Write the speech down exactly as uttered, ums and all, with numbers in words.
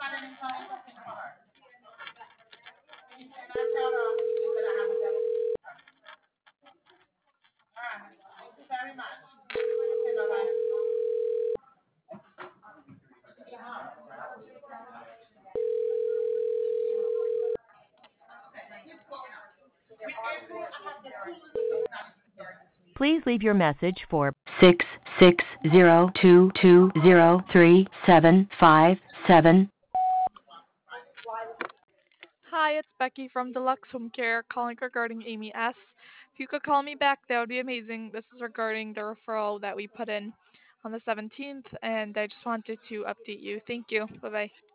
Please leave your message for six six zero two two zero three seven five seven. Hi, it's Becky from Deluxe Home Care calling regarding Amy S. If you could call me back, that would be amazing. This is regarding the referral that we put in on the seventeenth, and I just wanted to update you. Thank you. Bye bye.